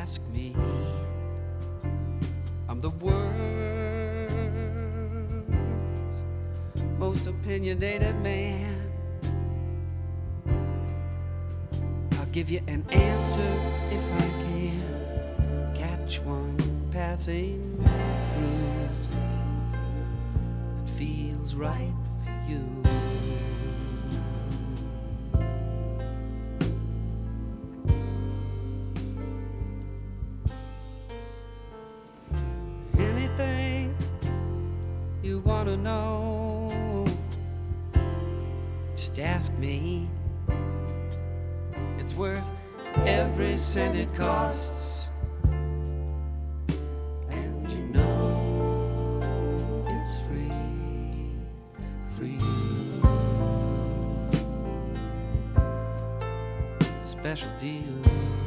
ask me. I'm the world's most opinionated man. I'll give you an answer if I can catch one passing through that feels right for you. Anything you want to know, just ask me. It's worth every cent it costs, and you know it's free for you. Special deal.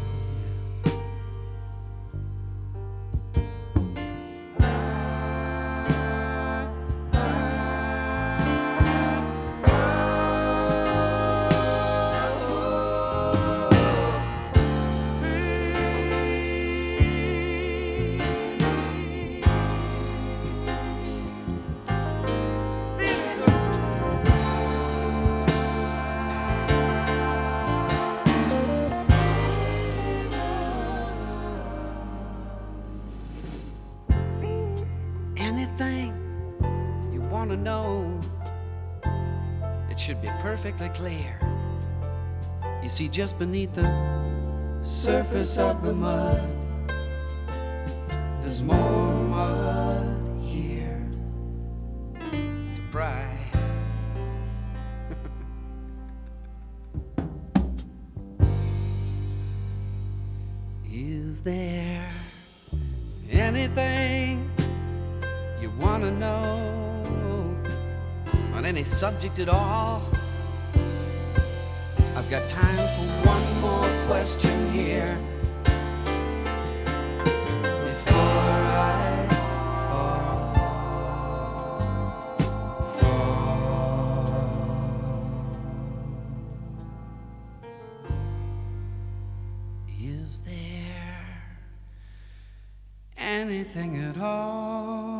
Anything you want to know, it should be perfectly clear. You see, just beneath the surface of the mud, there's more mud here. Surprise. Is there anything you want to know on any subject at all? I've got time for one more question here before I fall. Is there anything at all